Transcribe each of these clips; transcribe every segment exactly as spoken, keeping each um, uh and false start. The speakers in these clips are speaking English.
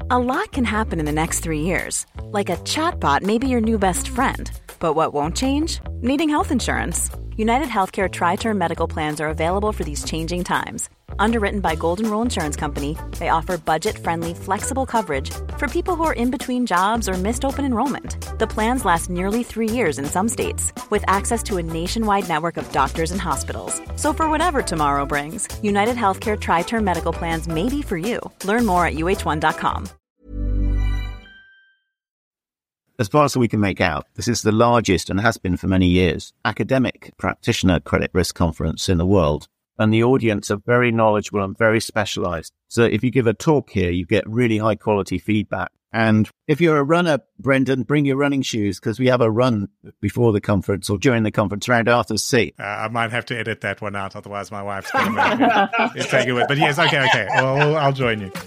A lot can happen in the next three years. Like a chatbot may be your new best friend. But what won't change? Needing health insurance. United Healthcare Tri-Term Medical Plans are available for these changing times. Underwritten by Golden Rule Insurance Company, they offer budget-friendly, flexible coverage for people who are in between jobs or missed open enrollment. The plans last nearly three years in some states, with access to a nationwide network of doctors and hospitals. So for whatever tomorrow brings, United Healthcare Tri-Term Medical Plans may be for you. Learn more at U H one dot com. As far as we can make out, this is the largest, and has been for many years, academic practitioner credit risk conference in the world. And the audience are very knowledgeable and very specialized. So if you give a talk here, you get really high quality feedback. And if you're a runner, Brendan, bring your running shoes, because we have a run before the conference or during the conference around Arthur's Seat. Uh, I might have to edit that one out, otherwise my wife's going to take it with. But yes, okay, okay. Well, I'll join you.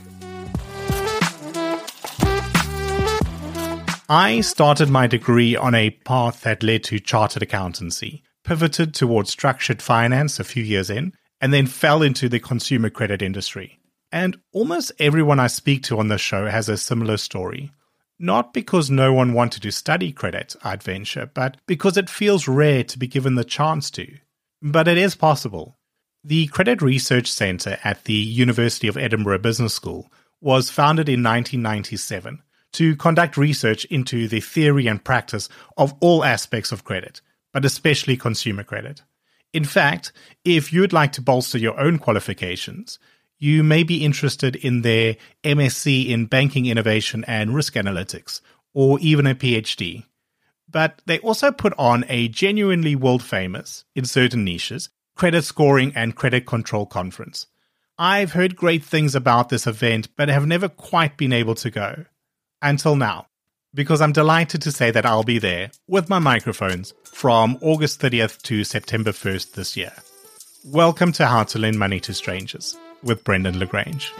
I started my degree on a path that led to chartered accountancy, pivoted towards structured finance a few years in, and then fell into the consumer credit industry. And almost everyone I speak to on this show has a similar story. Not because no one wanted to study credit, I'd venture, but because it feels rare to be given the chance to. But it is possible. The Credit Research Centre at the University of Edinburgh Business School was founded in nineteen ninety-seven to conduct research into the theory and practice of all aspects of credit, but especially consumer credit. In fact, if you'd like to bolster your own qualifications, you may be interested in their M S c in Banking Innovation and Risk Analytics, or even a PhD. But they also put on a genuinely world-famous, in certain niches, credit scoring and credit control conference. I've heard great things about this event, but have never quite been able to go. Until now, because I'm delighted to say that I'll be there with my microphones from August thirtieth to September first this year. Welcome to How to Lend Money to Strangers with Brendan LaGrange.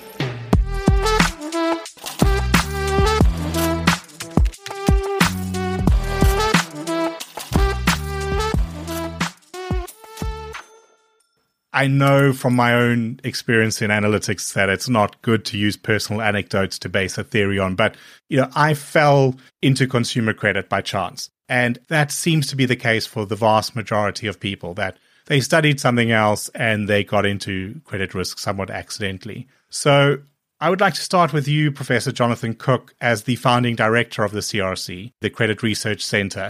I know from my own experience in analytics that it's not good to use personal anecdotes to base a theory on, but you know, I fell into consumer credit by chance. And that seems to be the case for the vast majority of people, that they studied something else and they got into credit risk somewhat accidentally. So I would like to start with you, Professor Jonathan Cook, as the founding director of the C R C, the Credit Research Centre.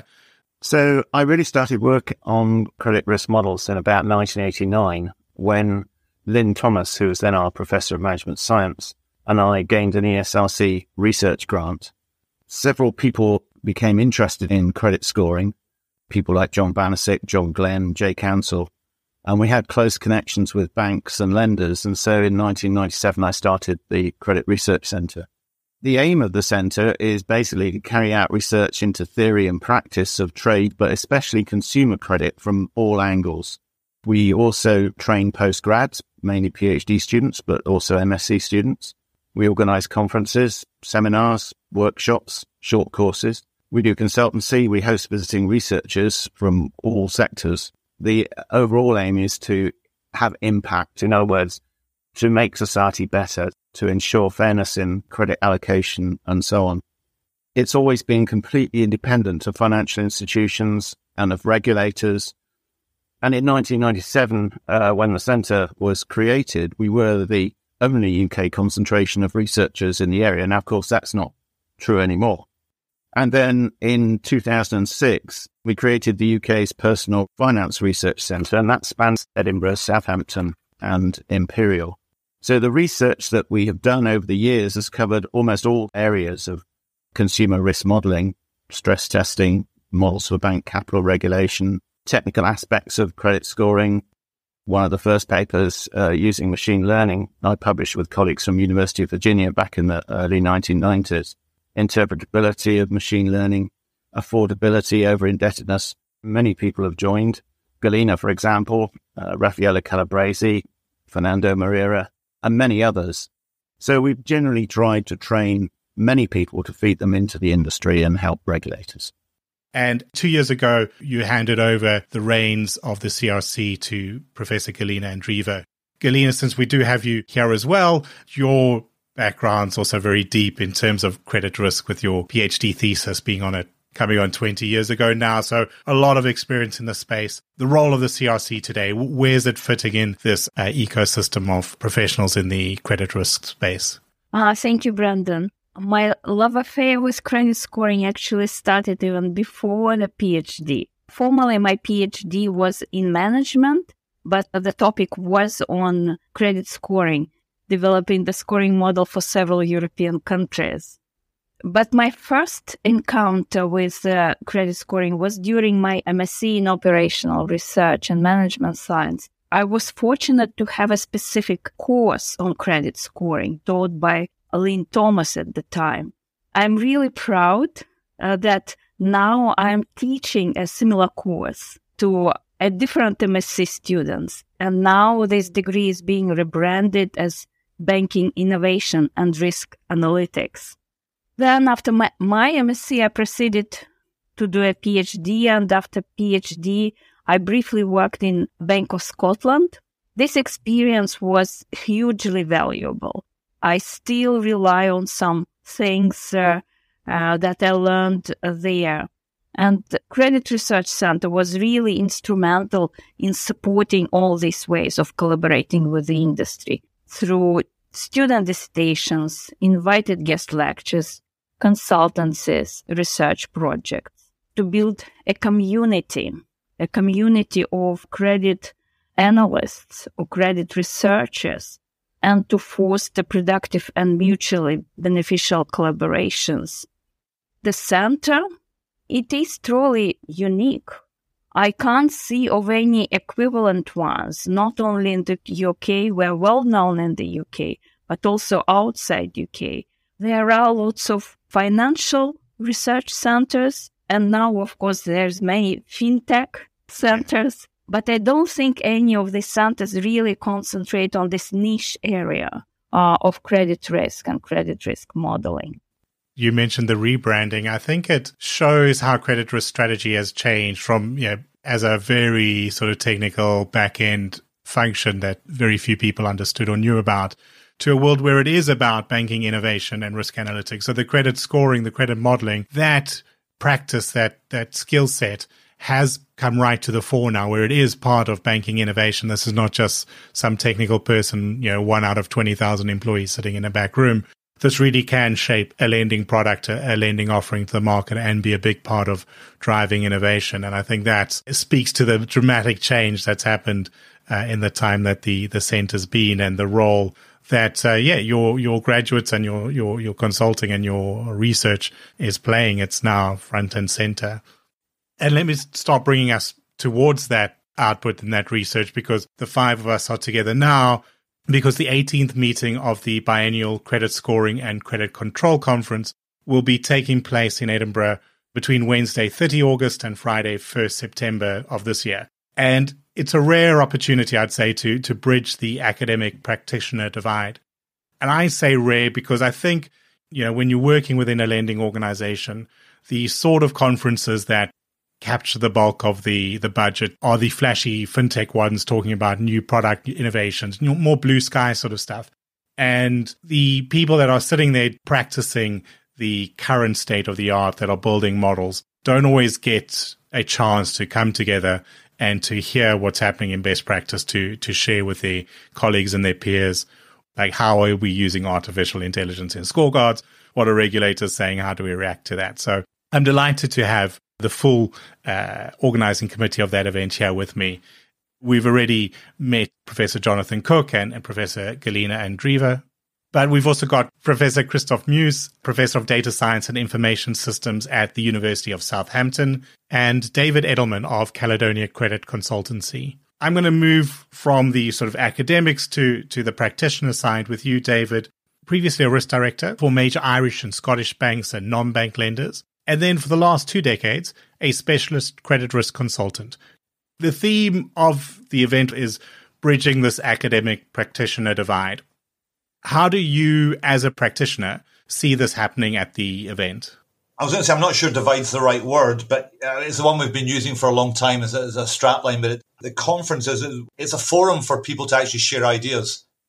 So I really started work on credit risk models in about nineteen eighty-nine, when Lynn Thomas, who was then our Professor of Management Science, and I gained an E S R C research grant. Several people became interested in credit scoring, people like John Banasic, John Glenn, Jay Counsell, and we had close connections with banks and lenders. And so in nineteen ninety-seven, I started the Credit Research Centre. The aim of the centre is basically to carry out research into theory and practice of trade, but especially consumer credit from all angles. We also train postgrads, mainly PhD students, but also M S c students. We organise conferences, seminars, workshops, short courses. We do consultancy. We host visiting researchers from all sectors. The overall aim is to have impact. In other words, to make society better, to ensure fairness in credit allocation and so on. It's always been completely independent of financial institutions and of regulators. And in nineteen ninety-seven, uh, when the centre was created, we were the only U K concentration of researchers in the area. Now, of course, that's not true anymore. And then in two thousand six, we created the U K's Personal Finance Research Centre, and that spans Edinburgh, Southampton and Imperial. So the research that we have done over the years has covered almost all areas of consumer risk modelling, stress testing, models for bank capital regulation, technical aspects of credit scoring. One of the first papers uh, using machine learning I published with colleagues from University of Virginia back in the early nineteen nineties. Interpretability of machine learning, affordability over indebtedness. Many people have joined. Galena, for example, uh, Raffaella Calabresi, Fernando Moreira, and many others. So we've generally tried to train many people to feed them into the industry and help regulators. And two years ago, you handed over the reins of the C R C to Professor Galena Andreeva. Galena, since we do have you here as well, your background's also very deep in terms of credit risk, with your PhD thesis being on it coming on twenty years ago now. So a lot of experience in the space. The role of the C R C today, where's it fitting in this uh, ecosystem of professionals in the credit risk space? Uh, thank you, Brandon. My love affair with credit scoring actually started even before the PhD. Formally, my PhD was in management, but the topic was on credit scoring, developing the scoring model for several European countries. But my first encounter with uh, credit scoring was during my M S c in Operational Research and Management Science. I was fortunate to have a specific course on credit scoring taught by Lynn Thomas at the time. I'm really proud uh, that now I'm teaching a similar course to a different M S c students. And now this degree is being rebranded as Banking Innovation and Risk Analytics. Then after my, my M S c, I proceeded to do a PhD, and after PhD, I briefly worked in Bank of Scotland. This experience was hugely valuable. I still rely on some things uh, uh, that I learned there. And the Credit Research Center was really instrumental in supporting all these ways of collaborating with the industry through student dissertations, invited guest lectures, consultancies, research projects, to build a community, a community of credit analysts or credit researchers, and to foster productive and mutually beneficial collaborations. The center, it is truly unique. I can't see of any equivalent ones, not only in the U K, we're well known in the U K, but also outside U K. There are lots of financial research centers, and now, of course, there's many fintech centers, but I don't think any of these centers really concentrate on this niche area uh, of credit risk and credit risk modeling. You mentioned the rebranding. I think it shows how credit risk strategy has changed from, you know, as a very sort of technical back-end function that very few people understood or knew about, to a world where it is about banking innovation and risk analytics. So the credit scoring, the credit modeling, that practice, that that skill set has come right to the fore now, where it is part of banking innovation. This is not just some technical person, you know, one out of twenty thousand employees sitting in a back room. This really can shape a lending product, a, a lending offering to the market, and be a big part of driving innovation. And I think that speaks to the dramatic change that's happened uh, in the time that the the center's been, and the role that uh, yeah your your graduates and your your your consulting and your research is playing. It's now front and center. And let me start bringing us towards that output and that research, because the five of us are together now because the eighteenth meeting of the Biennial Credit Scoring and Credit Control Conference will be taking place in Edinburgh between Wednesday, thirtieth of August and Friday, first of September of this year. And it's a rare opportunity, I'd say, to to bridge the academic practitioner divide. And I say rare because I think, you know, when you're working within a lending organization, the sort of conferences that capture the bulk of the, the budget are the flashy fintech ones talking about new product innovations, more blue sky sort of stuff. And the people that are sitting there practicing the current state of the art, that are building models, don't always get a chance to come together and to hear what's happening in best practice, to to share with their colleagues and their peers, like, how are we using artificial intelligence in scorecards? What are regulators saying? How do we react to that? So I'm delighted to have the full uh, organizing committee of that event here with me. We've already met Professor Jonathan Cook and, and Professor Galina Andreeva, but we've also got Professor Christoph Muse, Professor of Data Science and Information Systems at the University of Southampton, and David Edelman of Caledonia Credit Consultancy. I'm going to move from the sort of academics to, to the practitioner side with you, David. Previously a risk director for major Irish and Scottish banks and non-bank lenders, and then for the last two decades, a specialist credit risk consultant. The theme of the event is bridging this academic practitioner divide. How do you, as a practitioner, see this happening at the event? I was going to say, I'm not sure divide's the right word, but uh, it's the one we've been using for a long time as a, as a strapline. But it, the conference is it's a forum for people to actually share ideas.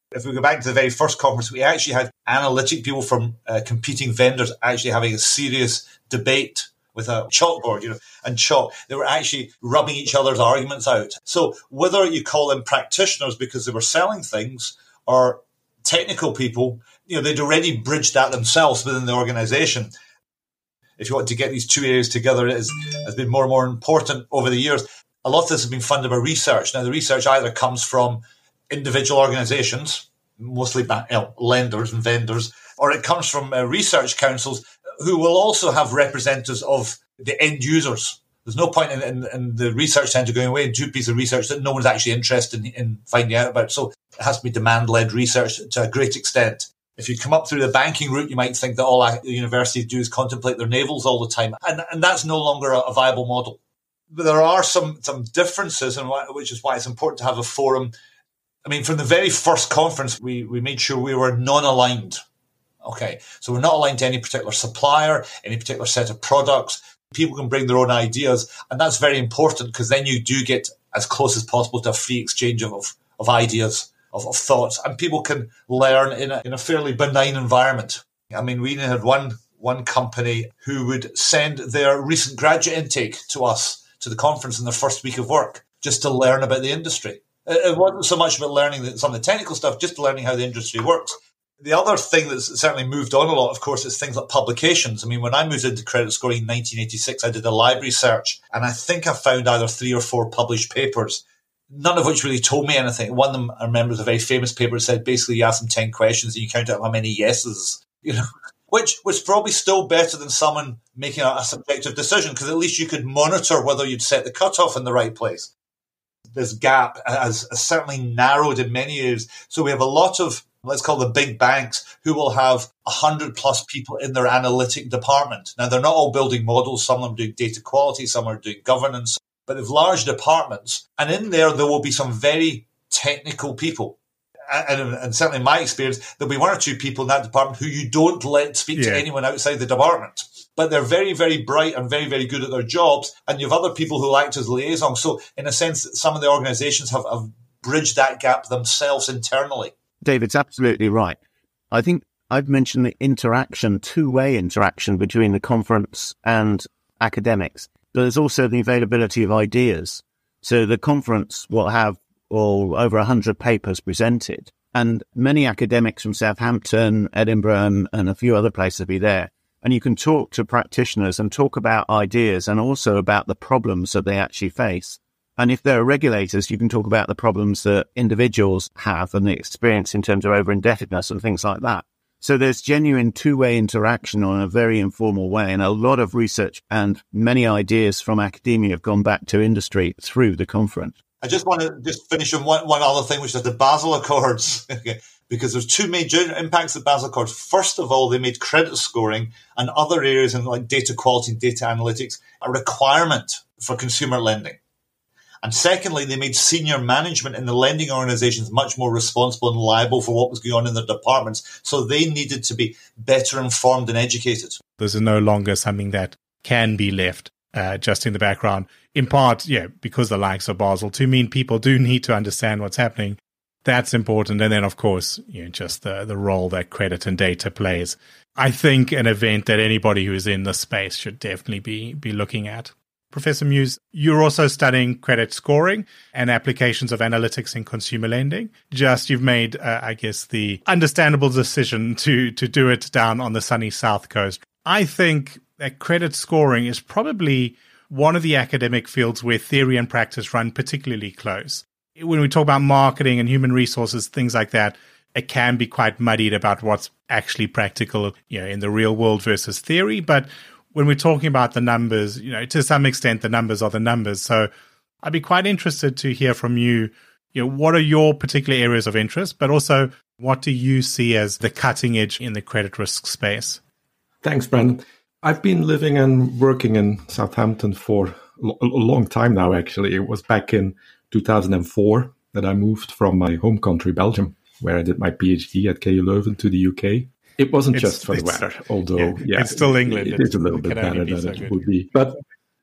If we go back to the very first conference, we actually had analytic people from uh, competing vendors actually having a serious debate with a chalkboard, you know, and chalk. They were actually rubbing each other's arguments out. So whether you call them practitioners because they were selling things or technical people, you know, they'd already bridged that themselves within the organization. If you want to get these two areas together, it is, has been more and more important over the years. A lot of this has been funded by research. Now, the research either comes from individual organizations, mostly you know, lenders and vendors, or it comes from uh, research councils who will also have representatives of the end users. There's no point in, in, in the research centre going away and do a piece of research that no one's actually interested in, in finding out about. So it has to be demand-led research to a great extent. If you come up through the banking route, you might think that all the universities do is contemplate their navels all the time. And, and that's no longer a, a viable model. But there are some, some differences, and which is why it's important to have a forum. I mean, from the very first conference, we, we made sure we were non-aligned. Okay, so we're not aligned to any particular supplier, any particular set of products. People can bring their own ideas, and that's very important because then you do get as close as possible to a free exchange of, of, of ideas, of, of thoughts, and people can learn in a, in a fairly benign environment. I mean, we had one, one company who would send their recent graduate intake to us, to the conference in their first week of work, just to learn about the industry. It wasn't so much about learning some of the technical stuff, just learning how the industry works. The other thing that's certainly moved on a lot, of course, is things like publications. I mean, when I moved into credit scoring in nineteen eighty-six, I did a library search, and I think I found either three or four published papers, none of which really told me anything. One of them, I remember, was a very famous paper that said basically you ask them ten questions and you count out how many yeses, you know, which was probably still better than someone making a, a subjective decision, because at least you could monitor whether you'd set the cutoff in the right place. This gap has certainly narrowed in many areas. So we have a lot of, let's call the big banks, who will have one hundred plus people in their analytic department. Now, they're not all building models. Some of them doing data quality, some are doing governance, but they've large departments. And in there, there will be some very technical people. And, and certainly in my experience, there'll be one or two people in that department who you don't let speak yeah. to anyone outside the department. But they're very, very bright and very, very good at their jobs. And you have other people who act as liaisons. So in a sense, some of the organizations have, have bridged that gap themselves internally. David's absolutely right. I think I've mentioned the interaction, two-way interaction between the conference and academics. But there's also the availability of ideas. So the conference will have well, over one hundred papers presented, and many academics from Southampton, Edinburgh, and, and a few other places will be there. And you can talk to practitioners and talk about ideas and also about the problems that they actually face. And if there are regulators, you can talk about the problems that individuals have and the experience in terms of over-indebtedness and things like that. So there's genuine two-way interaction on a very informal way, and a lot of research and many ideas from academia have gone back to industry through the conference. I just want to just finish on one, one other thing, which is the Basel Accords, because there's two major impacts of the Basel Accords. First of all, they made credit scoring and other areas in like data quality and data analytics a requirement for consumer lending. And secondly, they made senior management in the lending organizations much more responsible and liable for what was going on in their departments. So they needed to be better informed and educated. This is no longer something that can be left uh, just in the background. In part, yeah, because the likes of Basel, to mean people do need to understand what's happening. That's important. And then, of course, you know, just the, the role that credit and data plays. I think an event that anybody who is in the space should definitely be be looking at. Professor Muse, you're also studying credit scoring and applications of analytics in consumer lending. Just you've made, uh, I guess, the understandable decision to to do it down on the sunny South Coast. I think that credit scoring is probably one of the academic fields where theory and practice run particularly close. When we talk about marketing and human resources, things like that, it can be quite muddied about what's actually practical, you know, in the real world versus theory. But when we're talking about the numbers, you know, to some extent, the numbers are the numbers. So I'd be quite interested to hear from you, you know, what are your particular areas of interest, but also what do you see as the cutting edge in the credit risk space? Thanks, Brandon. I've been living and working in Southampton for a long time now, actually. It was back in two thousand four that I moved from my home country, Belgium, where I did my PhD at K U Leuven to the U K. It wasn't it's, just for the weather, although, yeah, yeah it's still England. It, it is a little bit better than so it good. would be. But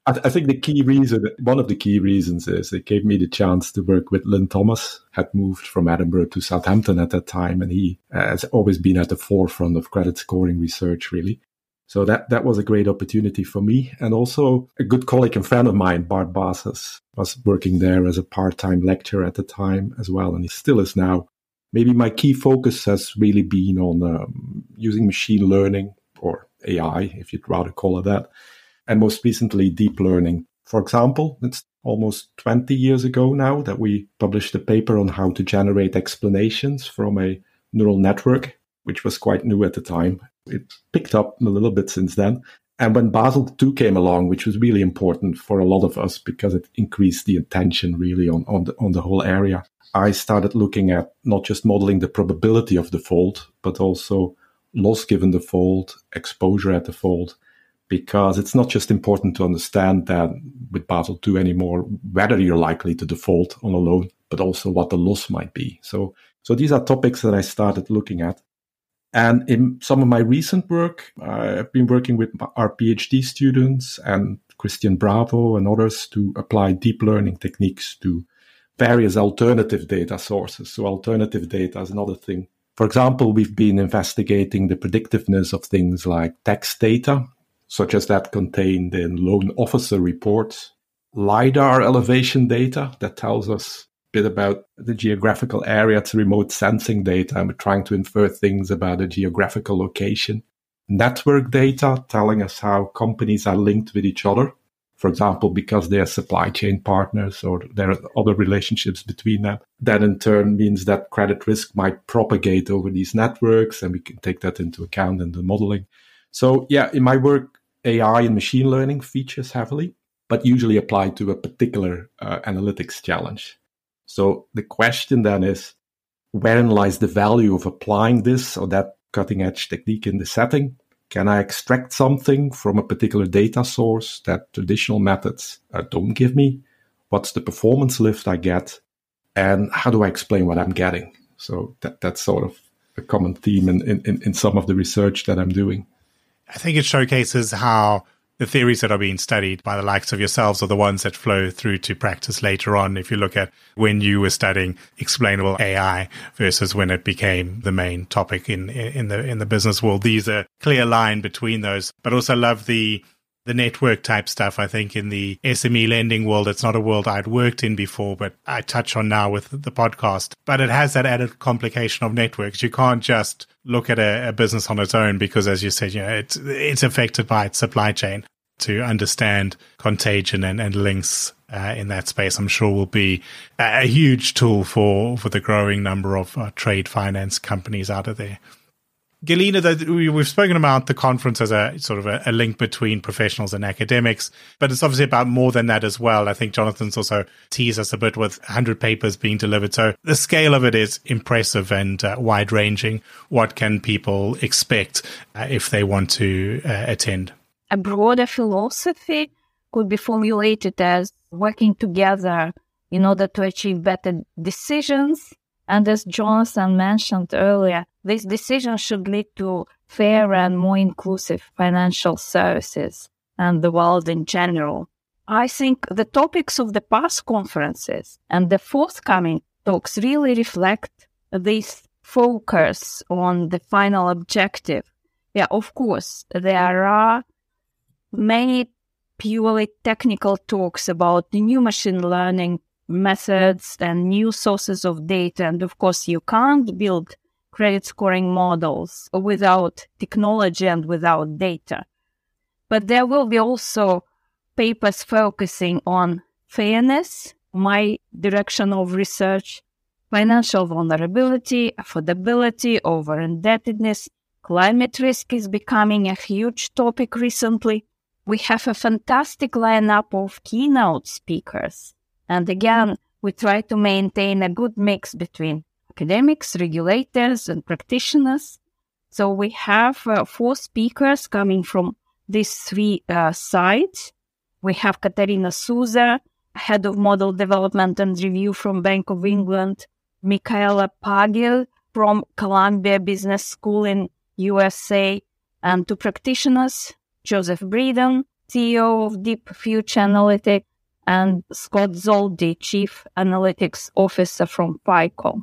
I, th- I think the key reason, one of the key reasons is it gave me the chance to work with Lynn Thomas, had moved from Edinburgh to Southampton at that time, and he uh, has always been at the forefront of credit scoring research, really. So that, that was a great opportunity for me. And also a good colleague and friend of mine, Bart Bases, was working there as a part-time lecturer at the time as well, and he still is now. Maybe my key focus has really been on um, using machine learning, or A I, if you'd rather call it that, and most recently, deep learning. For example, it's almost twenty years ago now that we published a paper on how to generate explanations from a neural network, which was quite new at the time. It picked up a little bit since then. And when Basel two came along, which was really important for a lot of us because it increased the attention really on, on, the, on the whole area, I started looking at not just modeling the probability of default, but also loss given default, exposure at default, because it's not just important to understand that with Basel two anymore, whether you're likely to default on a loan, but also what the loss might be. So, so these are topics that I started looking at. And in some of my recent work, I've been working with our PhD students and Christian Bravo and others to apply deep learning techniques to various alternative data sources. So alternative data is another thing. For example, we've been investigating the predictiveness of things like text data, such as that contained in loan officer reports, LiDAR elevation data that tells us a bit about the geographical area. It's remote sensing data, and we're trying to infer things about a geographical location. Network data telling us how companies are linked with each other, for example, because they are supply chain partners or there are other relationships between them. That in turn means that credit risk might propagate over these networks, and we can take that into account in the modeling. So yeah, in my work, A I and machine learning features heavily, but usually applied to a particular uh, analytics challenge. So the question then is, wherein lies the value of applying this or that cutting-edge technique in the setting? Can I extract something from a particular data source that traditional methods uh, don't give me? What's the performance lift I get? And how do I explain what I'm getting? So that, that's sort of a common theme in, in, in some of the research that I'm doing. I think it showcases how the theories that are being studied by the likes of yourselves are the ones that flow through to practice later on. If you look at when you were studying explainable A I versus when it became the main topic in in the in the business world, these are clear line between those. But also love the the network type stuff. I think in the S M E lending world, it's not a world I'd worked in before, but I touch on now with the podcast. But it has that added complication of networks. You can't just look at a, a business on its own because, as you said, you know, it's it's affected by its supply chain. To understand contagion and, and links uh, in that space, I'm sure will be a, a huge tool for, for the growing number of uh, trade finance companies out of there. Galina, we've spoken about the conference as a sort of a, a link between professionals and academics, but it's obviously about more than that as well. I think Jonathan's also teased us a bit with one hundred papers being delivered. So the scale of it is impressive and uh, wide-ranging. What can people expect uh, if they want to uh, attend? A broader philosophy could be formulated as working together in order to achieve better decisions. And as Jonathan mentioned earlier, these decisions should lead to fairer and more inclusive financial services and the world in general. I think the topics of the past conferences and the forthcoming talks really reflect this focus on the final objective. Yeah, of course, there are many purely technical talks about the new machine learning methods and new sources of data. And of course, you can't build credit scoring models without technology and without data. But there will be also papers focusing on fairness, my direction of research, financial vulnerability, affordability, over-indebtedness. Climate risk is becoming a huge topic recently. We have a fantastic lineup of keynote speakers. And again, we try to maintain a good mix between academics, regulators, and practitioners. So we have uh, four speakers coming from these three uh, sides. We have Katarina Souza, Head of Model Development and Review from Bank of England, Michaela Pagel from Columbia Business School in U S A, and two practitioners, Joseph Breeden, C E O of Deep Future Analytics, and Scott Zoldi, Chief Analytics Officer from FICO.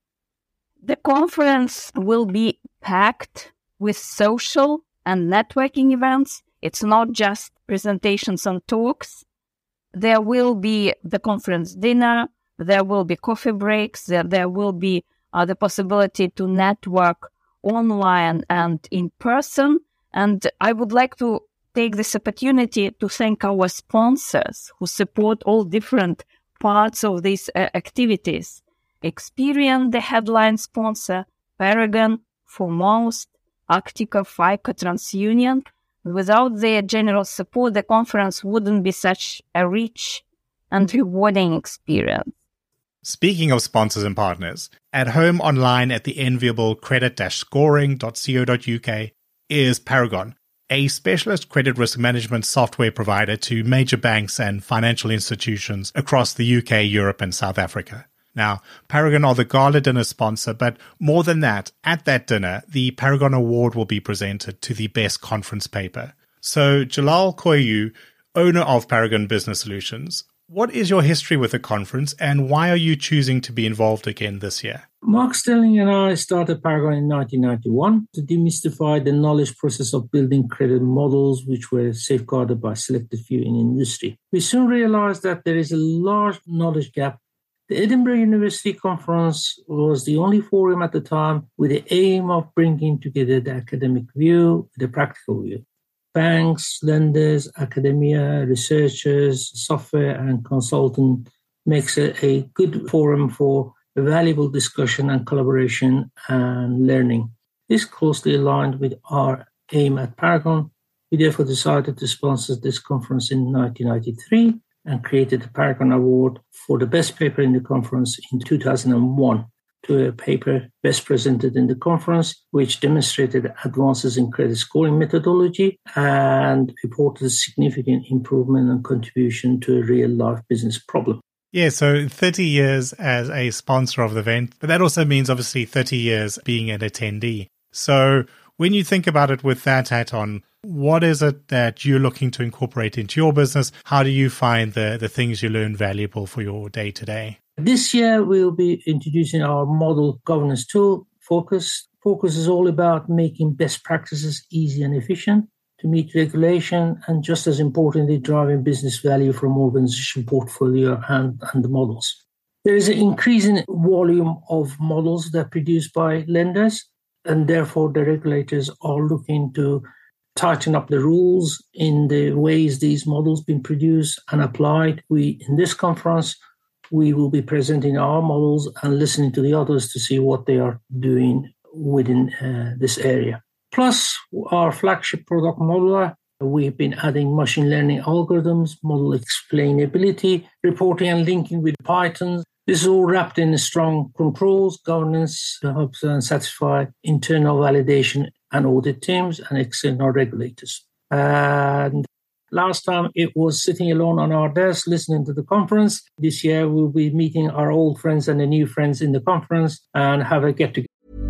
The conference will be packed with social and networking events. It's not just presentations and talks. There will be the conference dinner, there will be coffee breaks, there, there will be uh, the possibility to network online and in person. And I would like to take this opportunity to thank our sponsors who support all different parts of these uh, activities. Experian, the headline sponsor, Paragon, Foremost, Actica, FICO, TransUnion. Without their general support, the conference wouldn't be such a rich and rewarding experience. Speaking of sponsors and partners, at home online at the enviable credit scoring dot co dot uk is Paragon, a specialist credit risk management software provider to major banks and financial institutions across the U K, Europe, and South Africa. Now, Paragon are the gala dinner sponsor, but more than that, at that dinner, the Paragon Award will be presented to the best conference paper. So, Jalal Koyu, owner of Paragon Business Solutions, what is your history with the conference and why are you choosing to be involved again this year? Mark Sterling and I started Paragon in nineteen ninety-one to demystify the knowledge process of building credit models which were safeguarded by selected few in industry. We soon realized that there is a large knowledge gap. The Edinburgh University Conference was the only forum at the time with the aim of bringing together the academic view with the practical view. Banks, lenders, academia, researchers, software and consultant makes a, a good forum for a valuable discussion and collaboration and learning. This closely aligned with our aim at Paragon. We therefore decided to sponsor this conference in nineteen ninety-three and created the Paragon Award for the best paper in the conference in two thousand one. To a paper best presented in the conference, which demonstrated advances in credit scoring methodology and reported a significant improvement and contribution to a real-life business problem. Yeah, so thirty years as a sponsor of the event, but that also means obviously thirty years being an attendee. So when you think about it with that hat on, what is it that you're looking to incorporate into your business? How do you find the, the things you learn valuable for your day-to-day? This year, we'll be introducing our model governance tool, Focus. Focus is all about making best practices easy and efficient to meet regulation and, just as importantly, driving business value from organization portfolio and, and the models. There is an increasing volume of models that are produced by lenders, and therefore the regulators are looking to tighten up the rules in the ways these models been produced and applied. We, in this conference, we will be presenting our models and listening to the others to see what they are doing within uh, this area. Plus, our flagship product, Modeler, we've been adding machine learning algorithms, model explainability, reporting and linking with Python. This is all wrapped in strong controls, governance to help and satisfy internal validation and audit teams and external regulators. And last time it was sitting alone on our desk listening to the conference. This year we'll be meeting our old friends and the new friends in the conference and have a get-together.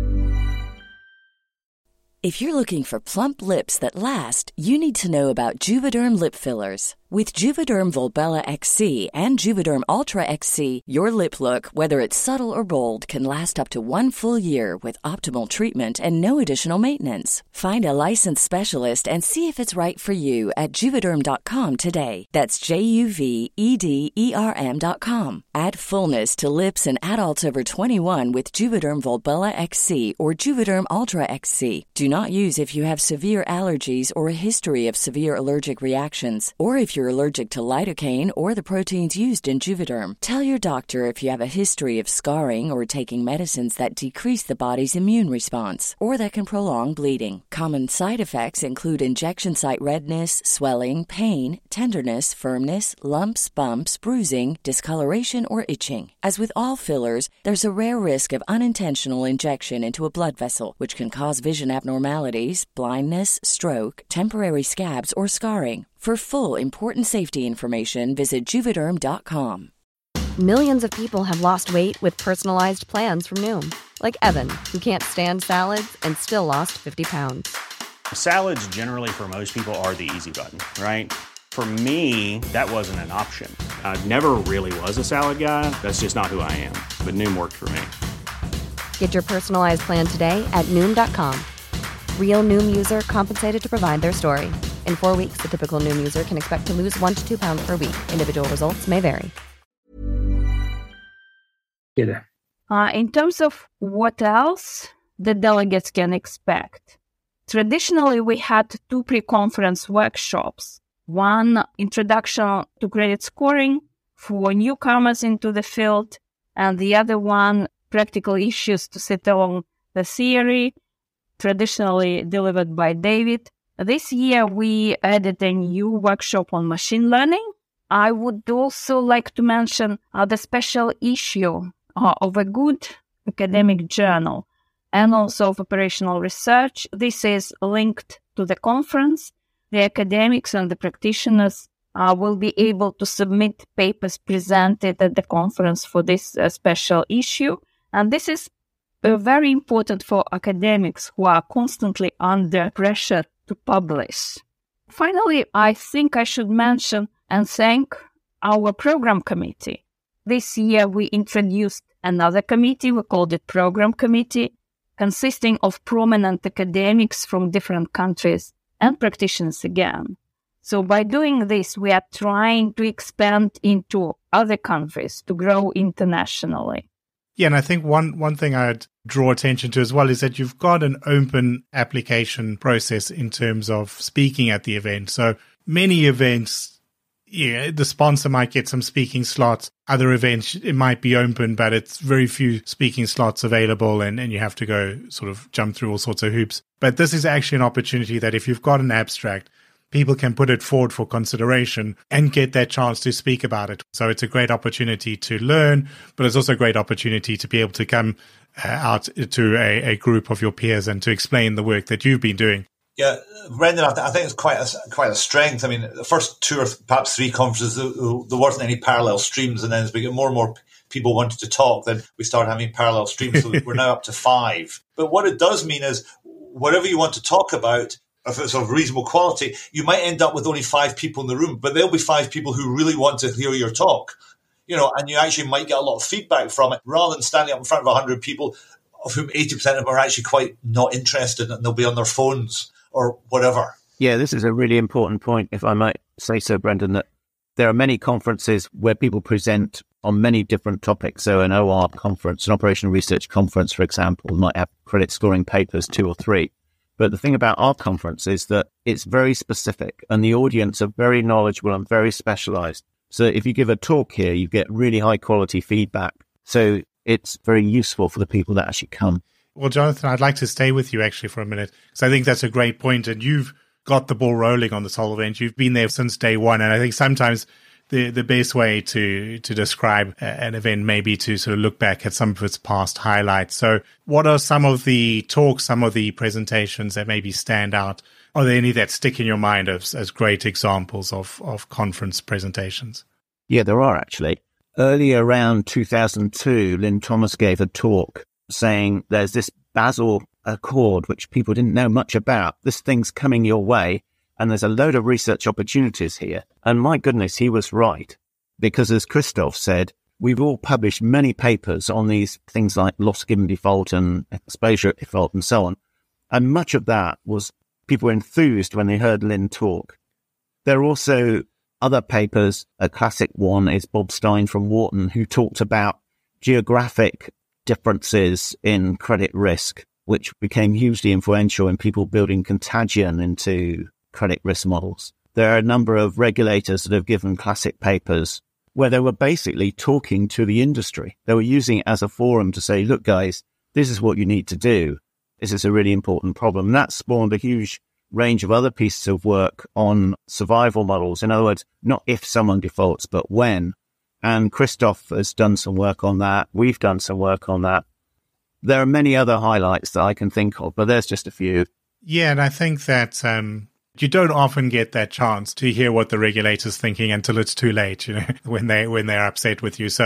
If you're looking for plump lips that last, you need to know about Juvederm lip fillers. With Juvederm Volbella X C and Juvederm Ultra X C, your lip look, whether it's subtle or bold, can last up to one full year with optimal treatment and no additional maintenance. Find a licensed specialist and see if it's right for you at Juvederm dot com today. That's J U V E D E R M dot com. Add fullness to lips in adults over twenty-one with Juvederm Volbella X C or Juvederm Ultra X C. Do not use if you have severe allergies or a history of severe allergic reactions, or if you're allergic to lidocaine or the proteins used in Juvederm. Tell your doctor if you have a history of scarring or taking medicines that decrease the body's immune response or that can prolong bleeding. Common side effects include injection site redness, swelling, pain, tenderness, firmness, lumps, bumps, bruising, discoloration, or itching. As with all fillers, there's a rare risk of unintentional injection into a blood vessel, which can cause vision abnormalities, blindness, stroke, temporary scabs, or scarring. For full, important safety information, visit Juvederm dot com. Millions of people have lost weight with personalized plans from Noom. Like Evan, who can't stand salads and still lost fifty pounds. Salads generally for most people are the easy button, right? For me, that wasn't an option. I never really was a salad guy. That's just not who I am. But Noom worked for me. Get your personalized plan today at Noom dot com. Real Noom user compensated to provide their story. In four weeks, the typical Noom user can expect to lose one to two pounds per week. Individual results may vary. Yeah. Uh, in terms of what else the delegates can expect, traditionally we had two pre-conference workshops. One, introduction to credit scoring for newcomers into the field, and the other one, practical issues to sit along the theory, traditionally delivered by David. This year, we added a new workshop on machine learning. I would also like to mention uh, the special issue uh, of a good academic journal, Annals of Operational Research. This is linked to the conference. The academics and the practitioners uh, will be able to submit papers presented at the conference for this uh, special issue. And this is uh, very important for academics who are constantly under pressure to publish. Finally, I think I should mention and thank our program committee. This year, we introduced another committee. We called it Program Committee, consisting of prominent academics from different countries and practitioners again. So by doing this, we are trying to expand into other countries to grow internationally. Yeah, and I think one, one thing I'd draw attention to as well is that you've got an open application process in terms of speaking at the event. So many events, yeah, the sponsor might get some speaking slots. Other events, it might be open, but it's very few speaking slots available, and, and you have to go sort of jump through all sorts of hoops. But this is actually an opportunity that if you've got an abstract, people can put it forward for consideration and get that chance to speak about it. So it's a great opportunity to learn, but it's also a great opportunity to be able to come uh, out to a, a group of your peers and to explain the work that you've been doing. Yeah, Brendan, I, th- I think it's quite a, quite a strength. I mean, the first two or perhaps three conferences, there, there wasn't any parallel streams. And then as we get more and more people wanted to talk, then we started having parallel streams. So we're now up to five. But what it does mean is whatever you want to talk about, if it's of reasonable quality, you might end up with only five people in the room, but there'll be five people who really want to hear your talk, you know, and you actually might get a lot of feedback from it rather than standing up in front of one hundred people, of whom eighty percent of them are actually quite not interested and they'll be on their phones or whatever. Yeah, this is a really important point, if I might say so, Brendan, that there are many conferences where people present on many different topics. So an O R conference, an operational research conference, for example, might have credit scoring papers, two or three. But the thing about our conference is that it's very specific and the audience are very knowledgeable and very specialized. So if you give a talk here, you get really high quality feedback. So it's very useful for the people that actually come. Well, Jonathan, I'd like to stay with you actually for a minute, because I think that's a great point. And you've got the ball rolling on this whole event. You've been there since day one. And I think sometimes the, the best way to, to describe an event may be to sort of look back at some of its past highlights. So what are some of the talks, some of the presentations that maybe stand out? Are there any that stick in your mind as, as great examples of, of conference presentations? Yeah, there are actually. Early around two thousand two, Lynn Thomas gave a talk saying there's this Basel Accord, which people didn't know much about. This thing's coming your way, and there's a load of research opportunities here. And my goodness, he was right. Because as Christoph said, we've all published many papers on these things like loss given default and exposure at default and so on. And much of that was people were enthused when they heard Lynn talk. There are also other papers. A classic one is Bob Stein from Wharton, who talked about geographic differences in credit risk, which became hugely influential in people building contagion into credit risk models. There are a number of regulators that have given classic papers where they were basically talking to the industry. They were using it as a forum to say, look, guys, this is what you need to do. This is a really important problem. And that spawned a huge range of other pieces of work on survival models. In other words, not if someone defaults, but when. And Christoph has done some work on that. We've done some work on that. There are many other highlights that I can think of, but there's just a few. Yeah, and I think that um, you don't often get that chance to hear what the regulator's thinking until it's too late, you know, when they when they're upset with you. So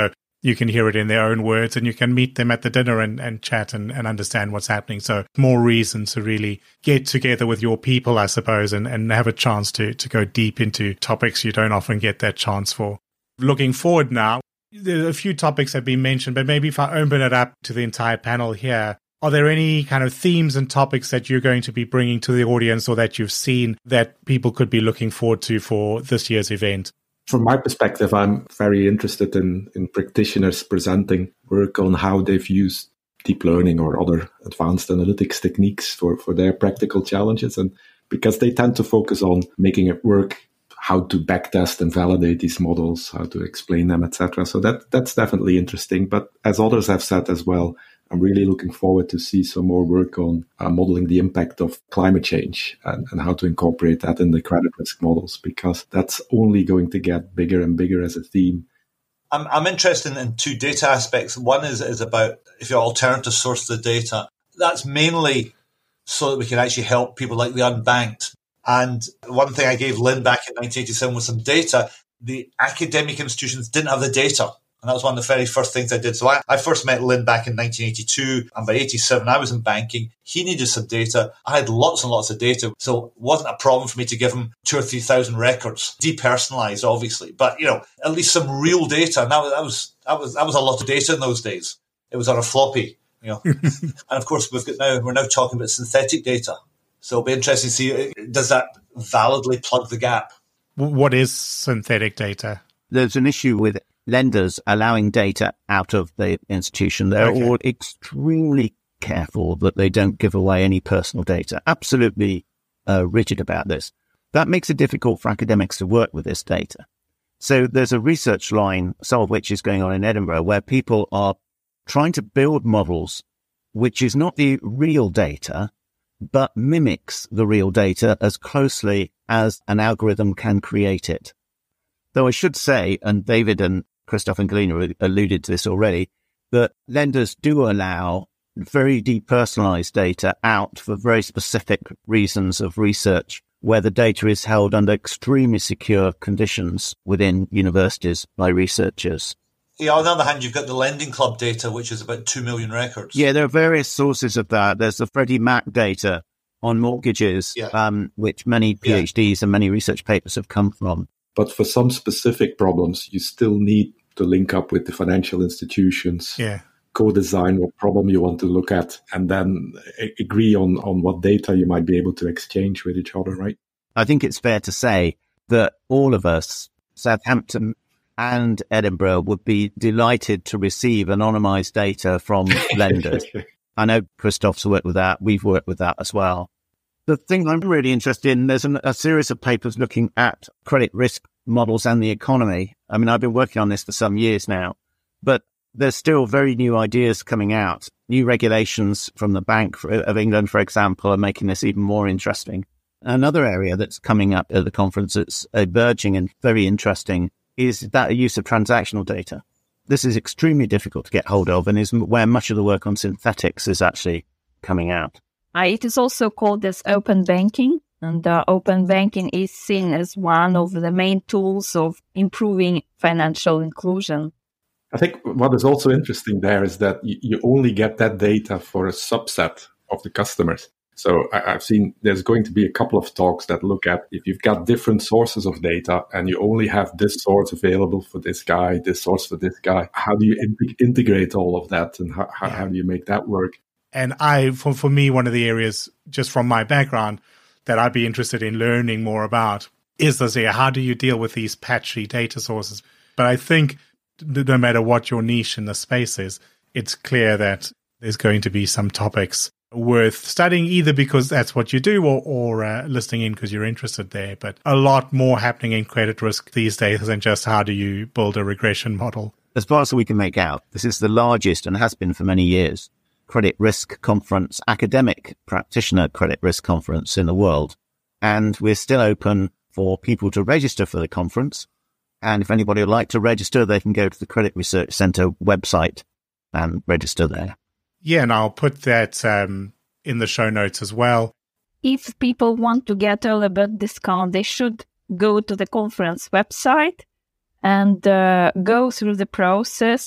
you can hear it in their own words, and you can meet them at the dinner and, and chat and, and understand what's happening. So more reason to really get together with your people, I suppose, and, and have a chance to, to go deep into topics you don't often get that chance for. Looking forward now, there are a few topics have been mentioned, but maybe if I open it up to the entire panel here, are there any kind of themes and topics that you're going to be bringing to the audience or that you've seen that people could be looking forward to for this year's event? From my perspective, I'm very interested in, in practitioners presenting work on how they've used deep learning or other advanced analytics techniques for, for their practical challenges. And because they tend to focus on making it work, how to backtest and validate these models, how to explain them, et cetera. So that that's definitely interesting. But as others have said as well, I'm really looking forward to see some more work on uh, modeling the impact of climate change and, and how to incorporate that in the credit risk models, because that's only going to get bigger and bigger as a theme. I'm, I'm interested in two data aspects. One is, is about if you alternative source the data. That's mainly so that we can actually help people like the unbanked. And one thing I gave Lynn back in nineteen eighty-seven was some data. The academic institutions didn't have the data. And that was one of the very first things I did. So I, I first met Lynn back in nineteen eighty-two. And by eighty-seven, I was in banking. He needed some data. I had lots and lots of data. So it wasn't a problem for me to give him two or three thousand records, depersonalized, obviously. But, you know, at least some real data. And that was, that was, that was, that was a lot of data in those days. It was on a floppy, you know. And of course, we've got now, we're now talking about synthetic data. So it'll be interesting to see, does that validly plug the gap? What is synthetic data? There's an issue with lenders allowing data out of the institution. They're Okay. all extremely careful that they don't give away any personal data. Absolutely uh, rigid about this. That makes it difficult for academics to work with this data. So there's a research line, some of which is going on in Edinburgh, where people are trying to build models which is not the real data, but mimics the real data as closely as an algorithm can create it. Though I should say, and David and Christoph and Galina alluded to this already, that lenders do allow very depersonalized data out for very specific reasons of research, where the data is held under extremely secure conditions within universities by researchers. Yeah, on the other hand, you've got the Lending Club data, which is about two million records. Yeah, there are various sources of that. There's the Freddie Mac data on mortgages, Yeah. um, which many PhDs and many research papers have come from. But for some specific problems, you still need to link up with the financial institutions, Yeah. co-design what problem you want to look at, and then a- agree on, on what data you might be able to exchange with each other, right? I think it's fair to say that all of us, Southampton and Edinburgh, would be delighted to receive anonymized data from lenders. I know Christoph's worked with that. We've worked with that as well. The thing I'm really interested in, there's an, a series of papers looking at credit risk models and the economy. I mean, I've been working on this for some years now, but there's still very new ideas coming out. New regulations from the Bank of England, for example, are making this even more interesting. Another area that's coming up at the conference that's emerging and very interesting is that use of transactional data. This is extremely difficult to get hold of and is where much of the work on synthetics is actually coming out. Uh, it is also called as open banking, and uh, open banking is seen as one of the main tools of improving financial inclusion. I think what is also interesting there is that you, you only get that data for a subset of the customers. So I, I've seen there's going to be a couple of talks that look at if you've got different sources of data and you only have this source available for this guy, this source for this guy, how do you in- integrate all of that and how, how, Yeah. how do you make that work? And I, for, for me, one of the areas, just from my background, that I'd be interested in learning more about is this area. How do you deal with these patchy data sources? But I think no matter what your niche in the space is, it's clear that there's going to be some topics worth studying, either because that's what you do or, or uh, listening in because you're interested there. But a lot more happening in credit risk these days than just how do you build a regression model. As far as we can make out, this is the largest and has been for many years credit risk conference, academic practitioner credit risk conference in the world. And we're still open for people to register for the conference. And if anybody would like to register, they can go to the Credit Research Centre website and register there. Yeah, and I'll put that um, in the show notes as well. If people want to get a little bit discount, they should go to the conference website and uh, go through the process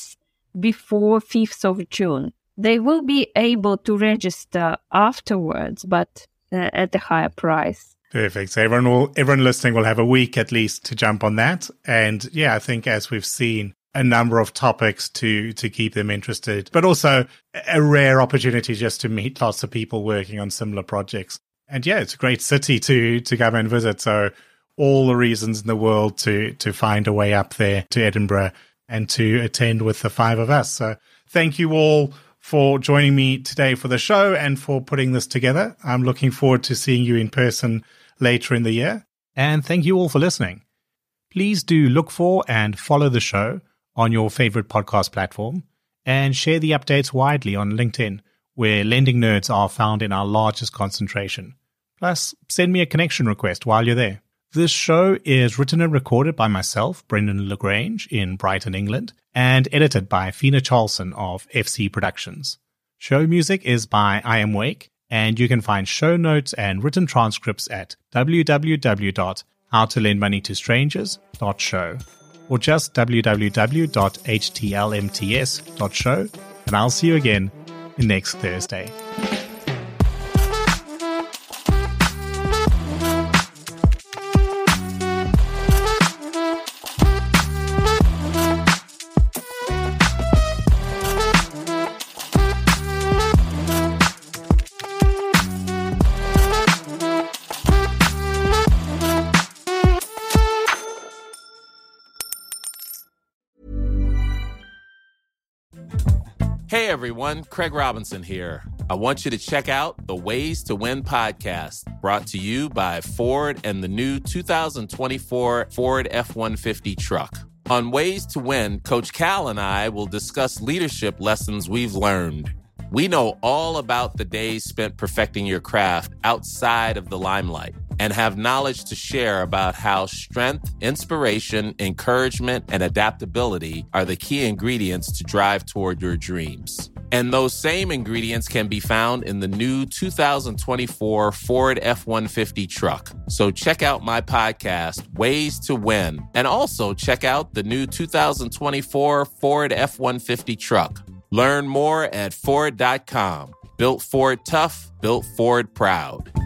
before fifth of June. They will be able to register afterwards, but uh, at a higher price. Perfect. So everyone will, everyone listening will have a week at least to jump on that. And yeah, I think as we've seen, a number of topics to to keep them interested, but also a rare opportunity just to meet lots of people working on similar projects. And yeah, it's a great city to to come and visit. So all the reasons in the world to to find a way up there to Edinburgh and to attend with the five of us. So thank you all for joining me today for the show and for putting this together. I'm looking forward to seeing you in person later in the year. And thank you all for listening. Please do look for and follow the show on your favorite podcast platform, and share the updates widely on LinkedIn, where lending nerds are found in our largest concentration. Plus, send me a connection request while you're there. This show is written and recorded by myself, Brendan LaGrange, in Brighton, England, and edited by Fina Charlson of F C Productions. Show music is by I Am Wake, and you can find show notes and written transcripts at w w w dot how to lend money to strangers dot show. Or just w w w dot h t l m t s dot show, and I'll see you again next Thursday. Hey everyone, Craig Robinson here. I want you to check out the Ways to Win podcast, brought to you by Ford and the new two thousand twenty-four Ford F one fifty truck. On Ways to Win, Coach Cal and I will discuss leadership lessons we've learned. We know all about the days spent perfecting your craft outside of the limelight and have knowledge to share about how strength, inspiration, encouragement, and adaptability are the key ingredients to drive toward your dreams. And those same ingredients can be found in the new two thousand twenty-four Ford F one fifty truck. So check out my podcast, Ways to Win, and also check out the new two thousand twenty-four Ford F one fifty truck. Learn more at Ford dot com. Built Ford tough, built Ford proud.